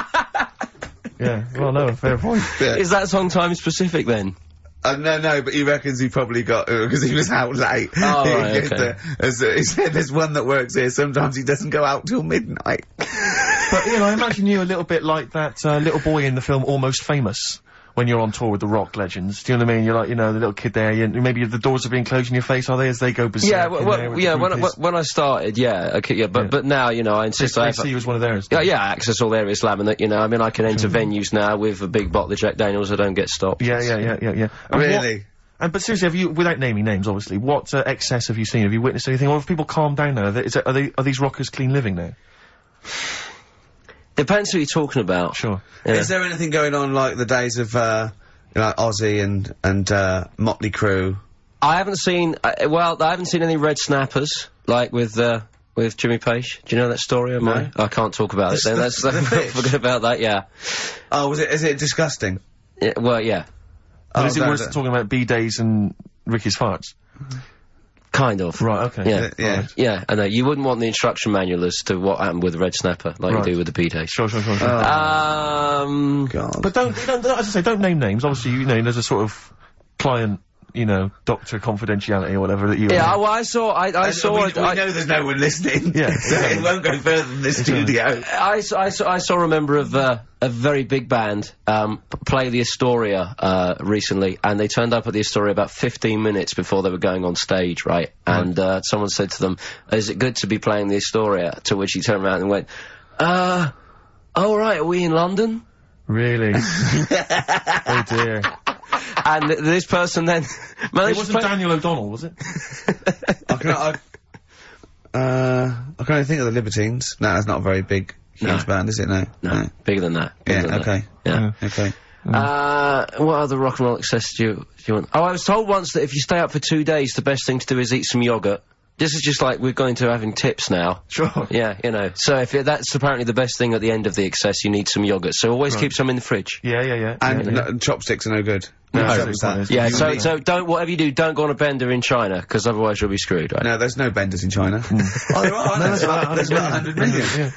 Yeah. Well, no, fair point. Yeah. Is that song time specific then? Uh, no, no, but he reckons he probably got, because he was out late. Oh, He right, gets okay. the- as, uh, he said there's one that works here, sometimes he doesn't go out till midnight. But, you know, I imagine you a little bit like that, uh, little boy in the film Almost Famous. When you're on tour with the rock legends, do you know what I mean? You're like, you know, the little kid there, you, maybe the doors are being closed in your face, are they, as they go berserk? Yeah, in well, there well, with yeah. the When, I- groupies? when I started, yeah, okay, yeah, but Yeah. but now, you know, I They, insist I they have. see you as one of theirs. Yeah, yeah, access all areas laminate, you know, I mean, I can enter venues now with a big bottle of Jack Daniels, I don't get stopped. Yeah, yeah, yeah, yeah, yeah. And Really? what- and, but seriously, have you, without naming names, obviously, what uh, excess have you seen? Have you witnessed anything? Or have people calmed down now? Are, they, is it, are, they, are these rockers clean living now? Depends who you're talking about. Sure. Yeah. Is there anything going on like the days of, uh, you know, Ozzy and, and, uh, Motley Crue? I haven't seen, uh, well, I haven't seen any red snappers, like with, uh, with Jimmy Page. Do you know that story of mine? I can't talk about it then, The- that's, the fish? forget about that, yeah. Oh, was it, is it disgusting? Yeah, well, yeah. Or Oh, is it no, worse no. than talking about B-days and Ricky's farts? Kind of. Right, okay. Yeah. Yeah. Right. Yeah, I know. You wouldn't want the instruction manual as to what happened with the red snapper, like Right. you do with the P-Days. Sure, sure, sure, sure. Um... God. But don't, don't, don't, as I say, don't name names. Obviously, you know, there's a sort of client, you know, doctor confidentiality or whatever that you... Yeah, well, I saw, I, I And saw, we, it, we I, know there's no one listening. Yeah, so it won't go further than the studio. I, saw- I, saw, I saw a member of uh, a very big band um, p- play the Astoria uh, recently, and they turned up at the Astoria about fifteen minutes before they were going on stage, right? And uh, someone said to them, "Is it good to be playing the Astoria?" To which he turned around and went, "Uh, oh right, are we in London?" Really? Oh dear. And th- this person then It managed to wasn't play... Daniel O'Donnell, was it? I can, I, uh, I can only think of the Libertines. No, that's not a very big, huge No. band, is it? No. No, bigger than that. bigger Yeah, than that. okay. Yeah. Okay. Uh, what other rock and roll excess do you, do you want? Oh, I was told once that if you stay up for two days, the best thing to do is eat some yogurt. This is just like we're going to having tips now. Sure. Yeah, you know. So if it, that's apparently the best thing at the end of the excess, you need some yogurt. So always keep some in the fridge. Yeah, yeah, yeah. And yeah, yeah. no, chopsticks are no good. No, So absolutely it's that. fine. Yeah, You so need- so don't whatever you do, don't go on a bender in China because otherwise you'll be screwed, right? No, there's no benders in China. Oh, there are. There's about there's about one hundred million. Yeah.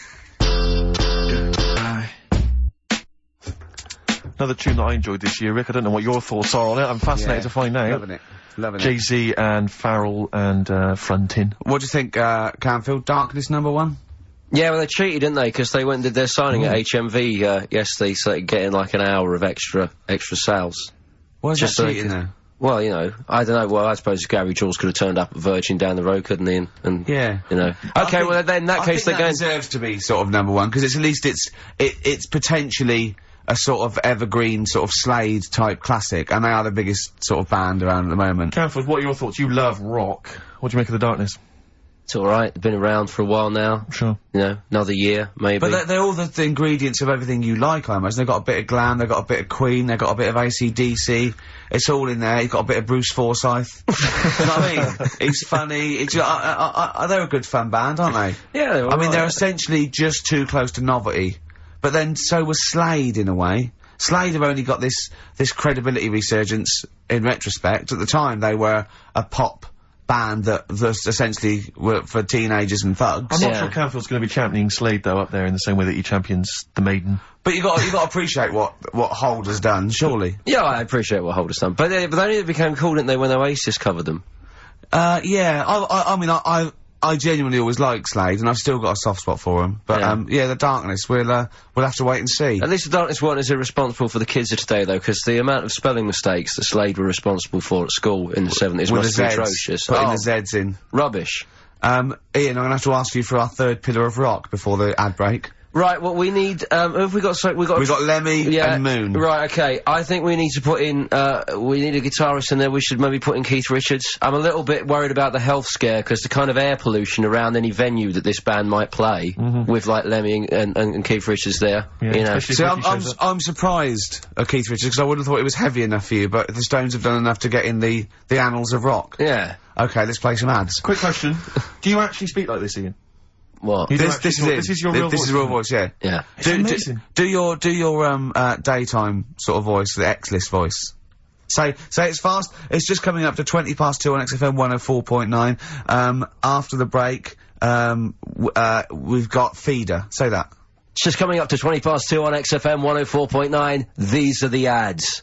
Another tune that I enjoyed this year, Rick. I don't know what your thoughts are on it. I'm fascinated Yeah. to find out. Loving it. Loving it. Jay-Z and Farrell and uh, Frontin. What do you think, uh, Canfield? Darkness number one? Yeah, well they cheated, didn't they? Because they went and did their signing at H M V uh, yesterday, so they getting like an hour of extra extra sales. Why is Just that so they cheating could- there? Well, you know, I don't know. Well, I suppose Gary Jules could have turned up at Virgin down the road, couldn't he? And, and Yeah. you know. I Okay, think- well then in that I case think they're that going. deserves to be sort of number one because it's at least it's it, it's potentially a sort of evergreen sort of Slade type classic, and they are the biggest sort of band around at the moment. Canfield, what are your thoughts? You love rock. What do you make of the Darkness? It's all right. They've been around for a while now. Sure. You know, another year maybe. But they're, they're all the, the ingredients of everything you like, I imagine. They've got a bit of glam, they've got a bit of Queen, they've got a bit of A C D C. It's all in there. You've got a bit of Bruce Forsyth. You know what I mean? He's funny. It's, uh, uh, uh, they're a good fun band, aren't they? yeah, they're I mean, all they're right. essentially just too close to novelty. But then so was Slade in a way. Slade have only got this this credibility resurgence in retrospect. At the time, they were a pop band that, that essentially were for teenagers and thugs. I'm not Yeah. sure Canfield's going to be championing Slade, though, up there in the same way that he champions The Maiden. But you got you got to appreciate what what Hold has done, surely. Yeah, I appreciate what Holder's done, but they, but they only became cool, didn't they, when Oasis covered them? Uh, yeah. I I, I mean, I, I I genuinely always liked Slade, and I've still got a soft spot for him. But Yeah. um, yeah, the Darkness. We'll uh, we'll have to wait and see. At least the Darkness weren't as irresponsible for the kids of today, though, because the amount of spelling mistakes that Slade were responsible for at school in the seventies With must the be Zs, atrocious. putting Oh, the Z's in. rubbish. Um, Ian, I'm gonna have to ask you for our third pillar of rock before the ad break. Right, well, we need, um, who have we got, so, we got... We've got Lemmy yeah, and Moon. Right, okay. I think we need to put in, uh, we need a guitarist in there. We should maybe put in Keith Richards. I'm a little bit worried about the health scare, because the kind of air pollution around any venue that this band might play, with, like, Lemmy and, and, and Keith Richards there, Yeah, you know. especially- See, if I'm, Ricky I'm, shows up. I'm surprised at Keith Richards because I would have thought it was heavy enough for you, but the Stones have done enough to get in the, the annals of rock. Yeah. Okay, let's play some ads. Quick question. Do you actually speak like this, Ian? What? You do This, actually this is talk- it. This is your Thi- real This voice, is real isn't it? voice, yeah. Yeah. Do, do, amazing. do your, do your, um, uh, daytime sort of voice, the X-list voice. Say, say it's fast. It's just coming up to twenty past two on X F M one oh four point nine. Um, after the break, um, w uh, we've got Feeder. Say that. It's just coming up to twenty past two on X F M one oh four point nine. These are the ads.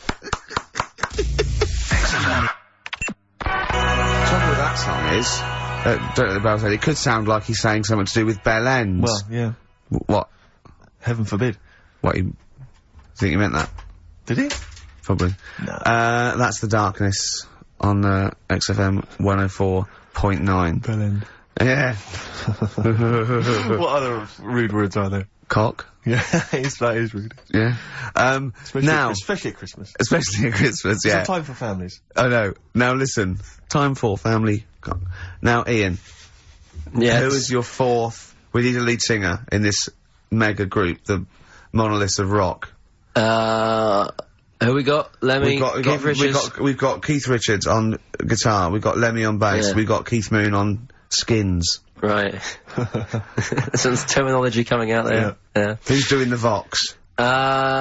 The trouble with that song is, uh, don't let the bells say, it could sound like he's saying something to do with Bell Ends. Well, yeah. W- what? Heaven forbid. What, you think you meant that? Did he? Probably. No. Uh, that's The Darkness on, uh, X F M one oh four point nine. Bellend. Yeah. What other rude words are there? Cock. Yeah, it's, that is rude. Yeah. Um, Especially now, at, especially at Christmas. especially at Christmas, It's yeah. a time for families. I know. Now listen, time for family. Cock. Now, Ian, Yeah. who is your fourth? We need a lead singer in this mega group, the monoliths of rock. Uh, who we got? Lemmy, We've got, we've, Keith got, we've, Richards. got, we've got Keith Richards on guitar, we've got Lemmy on bass, Yeah. we've got Keith Moon on skins. Right. Some terminology coming out there. Yeah. Who's doing the Vox?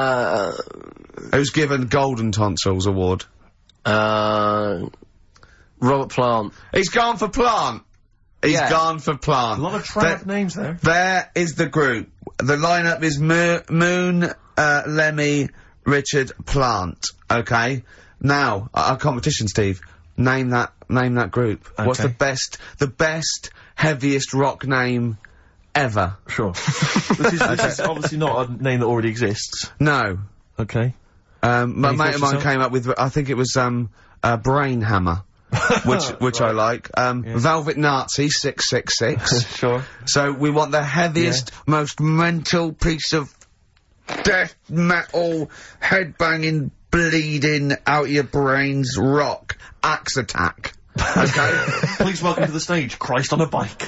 Uh, Who's given Golden Tonsils Award? uh, Robert Plant. He's gone for Plant. He's Yeah. gone for Plant. A lot of trad names there. There is the group. The lineup is Mo Moon, uh, Lemmy, Richard, Plant. Okay. Now, our competition, Steve. Name that. Name that group. What's the Okay. best? The best, heaviest rock name ever? Sure. this, is, this is obviously not a name that already exists. No. Okay. Um, my Any mate thoughts of mine yourself? came up with. I think it was um, uh, Brain Hammer. which which I like. Um, Velvet Nazi six six six. Sure. So we want the heaviest, most mental piece of death metal, headbanging, bleeding out your brains rock. Axe Attack. Okay. Please welcome to the stage, Christ on a bike.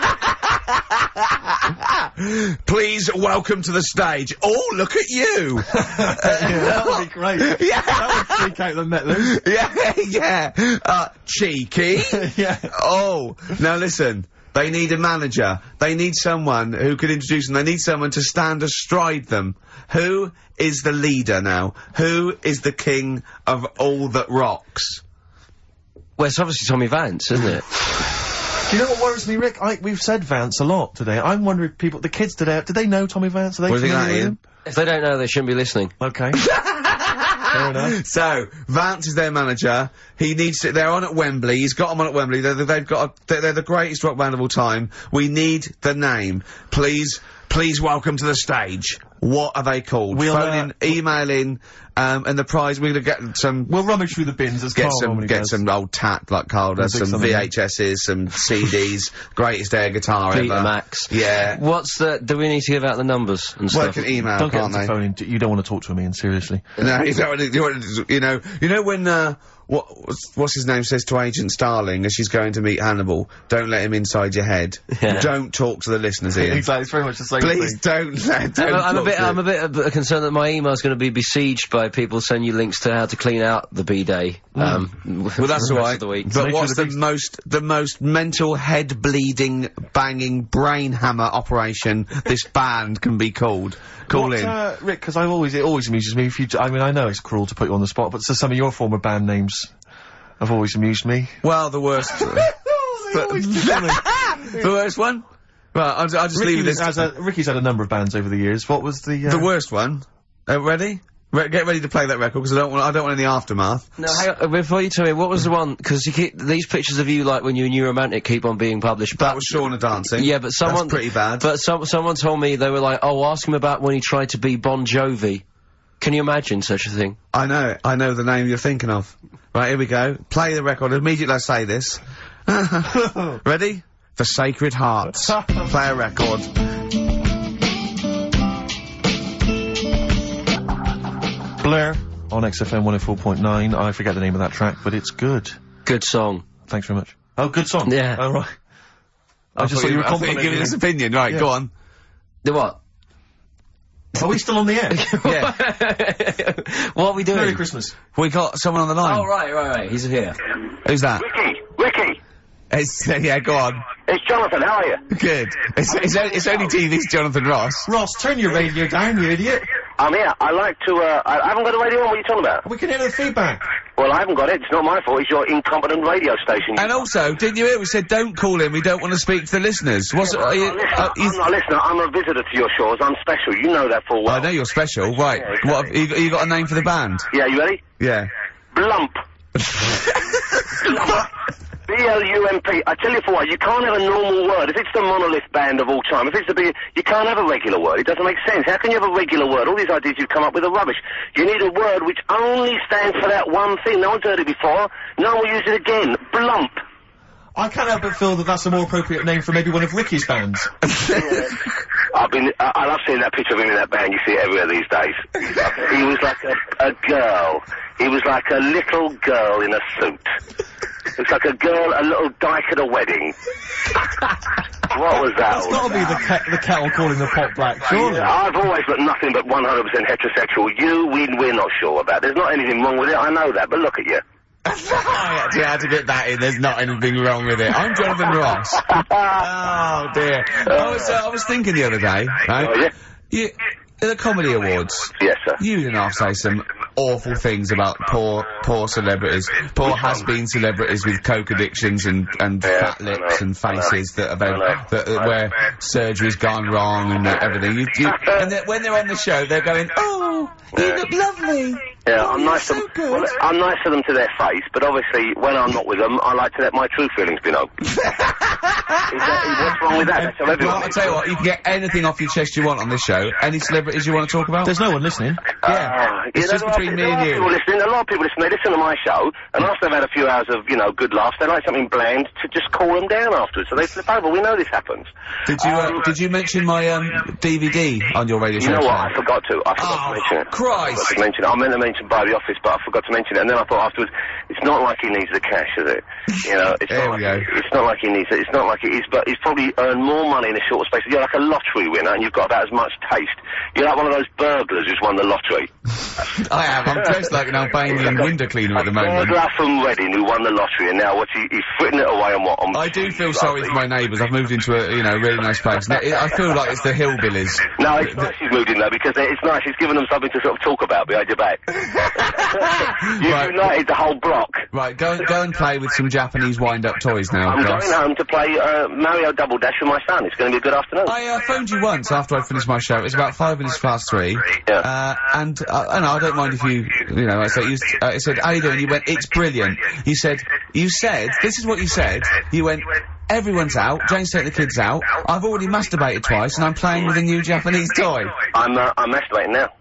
Please welcome to the stage. Oh, look at you. yeah, that would be great. Yeah. That would freak out the metalers. Yeah, yeah. Uh, cheeky. Yeah. Oh, now listen. They need a manager. They need someone who can introduce them. They need someone to stand astride them. Who is the leader now? Who is the king of all that rocks? Well, it's obviously Tommy Vance, isn't it? Do you know what worries me, Rick? I, we've said Vance a lot today. I'm wondering if people, the kids today, do they know Tommy Vance? Are they What do you think familiar that, with him? If they don't know, they shouldn't be listening. Okay. Fair enough. So, Vance is their manager. He needs to, they're on at Wembley. He's got them on at Wembley. They're, they've got, a, they're, they're the greatest rock band of all time. We need the name. Please, please welcome to the stage. What are they called? We'll, Phone uh, in, email in, um, and the prize, we're gonna get some, We'll rummage through the bins as get Carl some, normally get does. some old tat like Carl does, We'll dig some something V in. H S's, some C Ds, greatest air guitar Peter ever. Max. Yeah. What's the? Do we need to give out the numbers and Well, stuff? can email, Don't get can't them they? to phone in. You don't want to talk to him, Ian, seriously. No, you don't want to, you, want to, you know, you know when, uh, what, what's, what's his name says to Agent Starling as she's going to meet Hannibal, don't let him inside your head. Yeah. Don't talk to the listeners, Ian. Exactly, it's very much the same Please thing. don't let, don't I'm, I'm a talk bit. to I'm a him. bit uh, concerned that my email's going to be besieged by people sending you links to how to clean out the B-day. Um, Well, that's the all rest right. of the week. But Nature what's of the the beast. most, the most mental, head-bleeding, banging, brain hammer operation this band can be called? Call What, in. Uh, Rick, because I always, it always amuses me if you, I mean, I know it's cruel to put you on the spot, but so some of your former band names have always amused me. Well, the worst. They always do, don't they? The worst one? Right, I'll, I'll just leave Ricky this. has a, Ricky's had a number of bands over the years. What was the, uh... The worst one. Uh, ready? Re get ready to play that record because I don't want. I don't want any aftermath. No, hang on, uh, before you tell me, what was the one? Because you keep these pictures of you, like when you were New Romantic, keep on being published. That but- was Shauna dancing. Yeah, but someone That's pretty bad. But some someone told me they were like, oh, ask him about when he tried to be Bon Jovi. Can you imagine such a thing? I know it. I know the name you're thinking of. Right, here we go. Play the record. Immediately I say this. Ready? The Sacred Hearts. Play a record. Blur on X F M one oh four point nine. I forget the name of that track, but it's good. Good song. Thanks very much. Oh, good song. Yeah. Oh, right. I, just thought you were I thought complimenting giving me. his opinion. Right, Yeah. go on. The what? Are we still on the air? Yeah. What are we doing? Merry Christmas. We got someone on the line. Oh, right, right, right. He's here. Who's that? Ricky, Ricky, It's, yeah, go on. it's Jonathan. How are you? Good. It's, it's, o- it's only T V's Jonathan Ross. Ross, turn your radio down, you idiot. I'm here. I like to. Uh, I I haven't got the radio on. What are you talking about? We can hear the feedback. Well, I haven't got it. It's not my fault. It's your incompetent radio station. And also, didn't you hear we said don't call in, we don't want to speak to the listeners? What's, are you, I'm, not a uh, listener. you- I'm not a listener. I'm a visitor to your shores. I'm special. You know that full well. I know you're special, right. Yeah, exactly. What, have you, got- you got a name for the band? Yeah, you ready? Yeah. Blump. B L U M P. I tell you for what, you can't have a normal word. If it's the monolith band of all time, if it's the big, you can't have a regular word. It doesn't make sense. How can you have a regular word? All these ideas you've come up with are rubbish. You need a word which only stands for that one thing. No one's heard it before. No one will use it again. Blump. I can't help but feel that that's a more appropriate name for maybe one of Ricky's bands. I've been, I, I love seeing that picture of him in that band. You see it everywhere these days. He was like a, a girl. He was like a little girl in a suit. It's like a girl, a little dyke at a wedding. What was that? That's all got to be the, about? ke the kettle calling the pot black, surely. I've always got nothing but one hundred percent heterosexual. You, we, we're not sure about. There's not anything wrong with it, I know that, but look at you. I actually had to get that in, there's not anything wrong with it. I'm Jonathan Ross. Oh dear. I was, uh, I was thinking the other day, right? Oh, yeah? You, at the Comedy Awards, Yes, sir. you didn't half say some awful things about poor, poor celebrities, poor has-been celebrities with coke addictions and and Yeah, fat I lips know, and faces that have I know. that, that where surgery's gone wrong and uh, everything. You, you, and that when they're on the show, they're going, "Oh, you Yeah. look lovely." Yeah, Oh, I'm you're nice so to them. good. Well, I'm nice to them to their face, but obviously when I'm not with them, I like to let my true feelings be known. Is that, what's wrong with that? That's how everyone Well, I'll is. tell you what, you can get anything off your chest you want on this show. Any celebrities you want to talk about? There's no one listening. yeah. Ah, It's yeah, just there are between pe- me there and are you. People listening, a lot of people listen. They listen to my show, and after they've had a few hours of, you know, good laughs, they like something bland to just cool them down afterwards. So they flip over. We know this happens. Did you, uh, Um, did you mention my, um, D V D on your radio You show? know what? today? I forgot to. I forgot Oh, to mention it. Christ. I forgot to mention it. I meant to mention by the office, but I forgot to mention it. And then I thought afterwards, it's not like he needs the cash, is it? You know, it's There not we like go. it's not like he needs it. It's not like it is, but he's probably earned more money in a shorter space. You're like a lottery winner, and you've got about as much taste. You're like one of those burglars who's won the lottery. I am. I'm dressed like an Albanian window cleaner at the moment. Burglar from Reading who won the lottery, and now what's he? He's fritting it away on what? On I do feel sorry for my neighbours. I've moved into a, you know, really nice place. Now, I feel like it's the hillbillies. No, it's nice he's moved in though, because it's nice. He's given them something to sort of talk about behind your back. You've Right. united the whole block. Right, go and, go and play with some Japanese wind-up toys now, I'm Ross. going home to play uh, Mario Double Dash with my son. It's going to be a good afternoon. I uh, phoned you once after I'd finished my show. It was about five minutes past three. Yeah. Uh, and, uh, I know, I don't mind if you, you know, I said, you, uh, I said, how you doing? You went, it's brilliant. You said, you said, this is what you said. You went, everyone's out, Jane's taking the kids out, I've already masturbated twice, and I'm playing with a new Japanese toy. I'm uh, I'm masturbating now.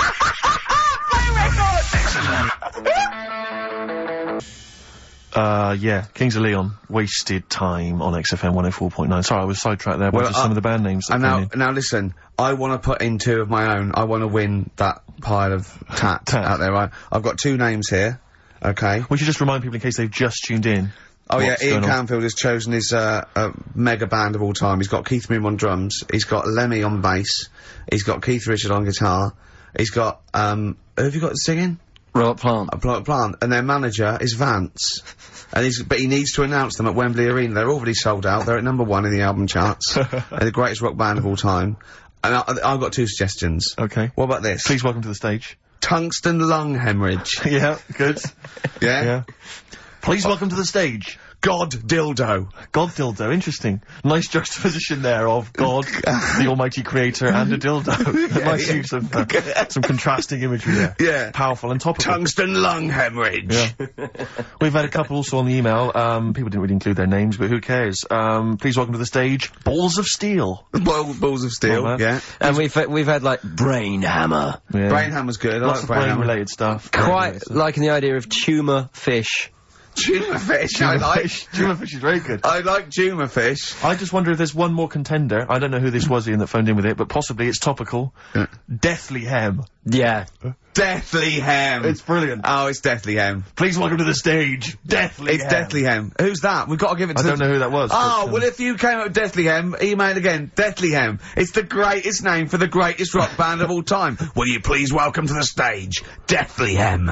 Uh, yeah, Kings of Leon, Wasted Time on X F M one oh four point nine. Sorry, I was sidetracked there by Well, just uh, some of the band names. that And came now, in. now listen, I want to put in two of my own. I want to win that pile of tat, Tat. out there, right? I've got two names here, okay? We should just remind people in case they've just tuned in. Oh yeah, what's Ian going on. Canfield has chosen his, uh, uh, mega band of all time. He's got Keith Moon on drums, he's got Lemmy on bass, he's got Keith Richard on guitar, he's got, um, who have you got singing? Robert Plant. A Plant, Plant, and their manager is Vance. And he's, but he needs to announce them at Wembley Arena. They're already sold out. They're at number one in the album charts. They're the greatest rock band of all time. And I, I've got two suggestions. Okay. What about this? Please welcome to the stage. Tungsten lung hemorrhage. Yeah, good. Yeah? Yeah. Please welcome to the stage. God dildo. God dildo, interesting. Nice juxtaposition there of God, the almighty creator, and a dildo. Nice yeah. use of uh, some contrasting imagery there. Yeah. Powerful and topical. Tungsten lung hemorrhage. Yeah. We've had a couple also on the email. Um, people didn't really include their names, but who cares? Um, please welcome to the stage, Balls of Steel. Ball, balls of steel. Oh, man. yeah. And we've we've had like Brain Hammer. Yeah. Brainhammer's good. I Lots like of Brainhammer. brain-related stuff. Quite liking the idea of tumour fish. Juma fish. I like. Juma fish is very good. I like Juma fish. I just wonder if there's one more contender. I don't know who this was, Ian, that phoned in with it, but possibly it's topical. Yeah. Deathly Hem. Yeah. Deathly Hem. It's brilliant. Oh, it's Deathly Hem. Please welcome to the stage, Deathly It's Hem. Deathly Hem. Who's that? We've got to give it to I the- don't know who that was. Oh, but, um, well, if you came up with Deathly Hem, email again. Deathly Hem. It's the greatest name for the greatest rock band of all time. Will you please welcome to the stage, Deathly Hem.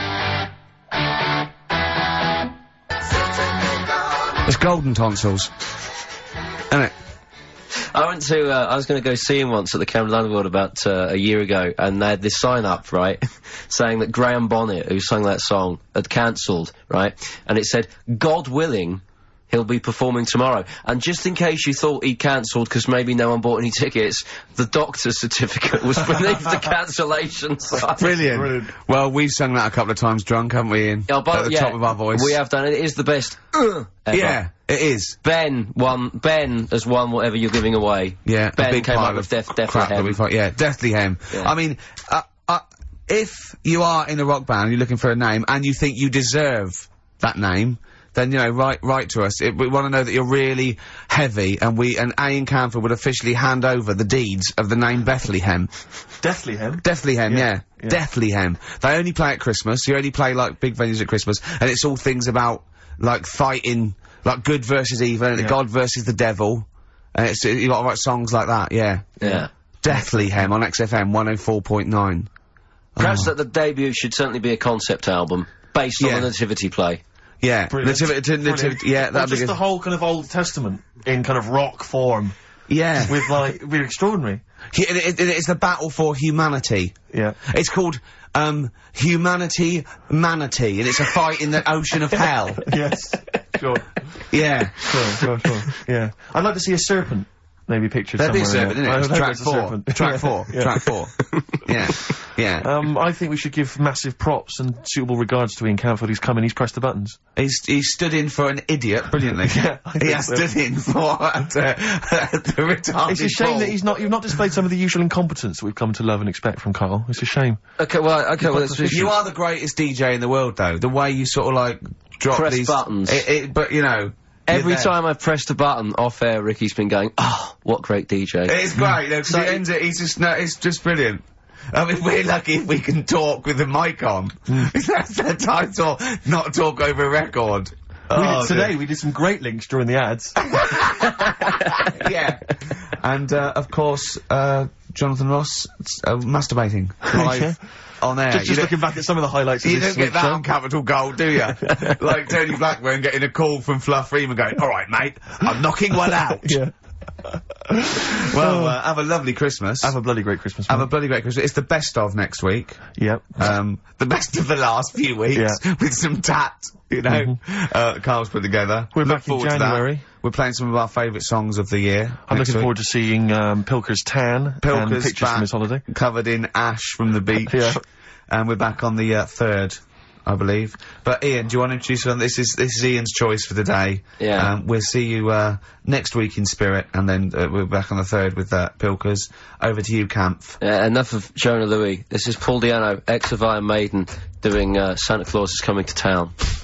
It's Golden Tonsils. Isn't it? I went to, uh, I was going to go see him once at the Camden Underworld about uh, a year ago, and they had this sign up, right, saying that Graham Bonnet, who sung that song, had cancelled, right, and it said, God willing, he'll be performing tomorrow. And just in case you thought he'd cancelled because maybe no one bought any tickets, the doctor's certificate was beneath the cancellation sign. Brilliant. Brilliant. Well, we've sung that a couple of times drunk, haven't we, Ian? Oh, but, At the yeah, top of our voice. We have done it. It is the best uh, ever. Yeah, it is. Ben won, Ben has won whatever you're giving away. Yeah, Ben a big came pile up with of Death, Deathly crap that Hem. we find. Yeah, Deathly Hem. Yeah. I mean, uh, uh, if you are in a rock band, you're looking for a name, and you think you deserve that name, then, you know, write, write to us. It, we want to know that you're really heavy, and we, and Ian Canfield would officially hand over the deeds of the name Bethlehem. Deathly Hem. Bethlehem, yeah. Yeah, yeah. Bethlehem. They only play at Christmas. You only play, like, big venues at Christmas, and it's all things about, like, fighting, like, good versus evil, and Yeah. God versus the devil. And it's, you got to write songs like that, yeah. Yeah. Deathlyhem on X F M one oh four point nine. Perhaps that the debut should certainly be a concept album based on Yeah. the nativity play. Yeah. Brilliant. Nativity, Brilliant. nativity, yeah, Or that'd be just good. the whole kind of Old Testament in kind of rock form. Yeah. With, like, we're extraordinary. He- it- it- it's the battle for humanity. Yeah. It's called, um, Humanity Manatee, and it's a fight in the ocean of hell. Yes. Sure. Yeah. Sure, sure, sure. Yeah. I'd like to see a serpent. Maybe pictured There'd be a somewhere serpent, in isn't there. it? I It's would hope track there's a four. serpent. Track four. Yeah. Track four. Yeah. Yeah. Um, I think we should give massive props and suitable regards to Ian Camfield. He's come in, he's pressed the buttons. He's, he stood in for an idiot brilliantly. Yeah, I he think has so. stood in for uh, the retarded It's a shame ball. that he's not, you've not displayed some of the usual incompetence that we've come to love and expect from Carl. It's a shame. Okay, well, okay, well, it's, You are the greatest D J in the world, though. The way you sort of like drop Press these buttons. It, it, but you know, every you're there. time I've pressed a button off air, Ricky's been going, oh, what great D J. It's great, you know, 'cause So- he ends it. He's just no, it's just brilliant. I mean, we're lucky if we can talk with the mic on. That's the title, not talk over a record. we Oh, did, today we did some great links during the ads. yeah. And, uh, of course, uh, Jonathan Ross, uh, masturbating live Yeah. on air. just You just don't- looking back at some of the highlights of You this don't get week's that show. on Capital Gold, do you? Like Tony Blackburn getting a call from Fluff Freeman going, alright mate, I'm knocking one out. Yeah. Well, uh, have a lovely Christmas. Have a bloody great Christmas. Have man. a bloody great Christmas. It's the best of next week. Yep. Um, the best of the last few weeks. Yeah. With some tat, you know, uh, Carl's put together. We're Look back in forward to that. January. We're playing some of our favourite songs of the year. I'm next looking week. forward to seeing um, Pilker's tan and Pilker's pictures back, from his holiday. covered in ash from the beach. Yeah. And we're back on the uh, third, I believe. But Ian, do you want to introduce one? This is this is Ian's choice for the day. Yeah. Um, we'll see you uh, next week in spirit, and then uh, we're back on the third with uh, Pilkers. Over to you, Kampf. Uh, enough of Jonah Louis. This is Paul Diano, ex of Iron Maiden, doing uh, Santa Claus is Coming to Town.